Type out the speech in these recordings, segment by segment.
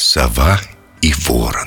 Сова и ворон.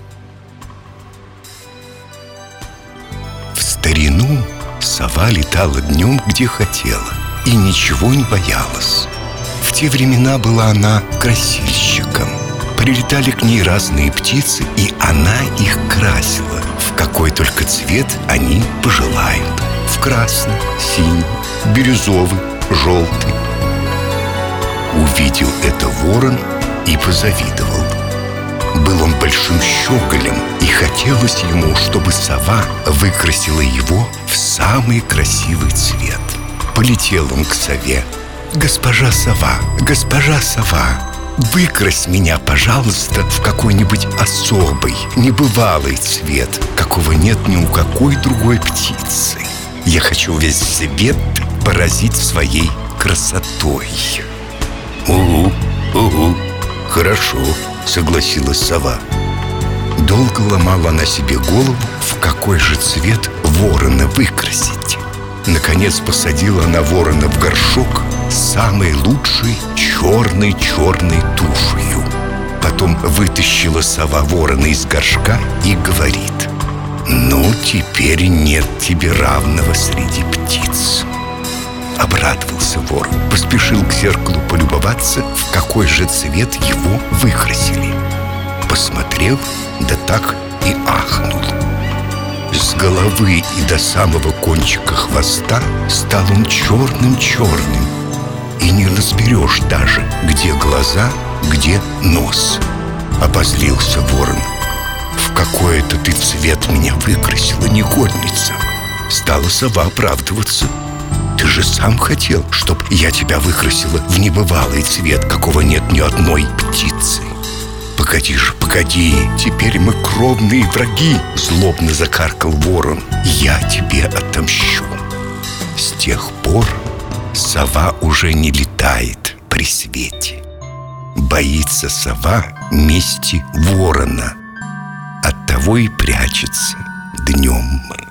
В старину сова летала днем, где хотела, и ничего не боялась. В те времена была она красильщиком. Прилетали к ней разные птицы, и она их красила в какой только цвет они пожелают: в красный, синий, бирюзовый, желтый. Увидел это ворон и позавидовал. Был он большим щеголем, и хотелось ему, чтобы сова выкрасила его в самый красивый цвет. Полетел он к сове. «Госпожа сова, выкрась меня, пожалуйста, в какой-нибудь особый, небывалый цвет, какого нет ни у какой другой птицы. Я хочу весь свет поразить своей красотой». «Угу, хорошо», — согласилась сова. Долго ломала она себе голову, в какой же цвет ворона выкрасить. Наконец посадила она ворона в горшок с самой лучшей черной тушью. Потом вытащила сова ворона из горшка и говорит: «Ну, теперь нет тебе равного среди птиц». Обрадовался ворон, поспешил к зеркалу полюбоваться, в какой же цвет его выкрасили. Посмотрел, да так и ахнул. С головы и до самого кончика хвоста стал он черным, и не разберешь даже, где глаза, где нос. Обозлился ворон: «В какой это ты цвет меня выкрасила, негодница!» Стала сова оправдываться: «Ты же сам хотел, чтоб я тебя выкрасила в небывалый цвет, какого нет ни одной птицы». «Погоди же, теперь мы кровные враги!» — злобно закаркал ворон. «Я тебе отомщу». С тех пор сова уже не летает при свете. Боится сова мести ворона, оттого и прячется днем.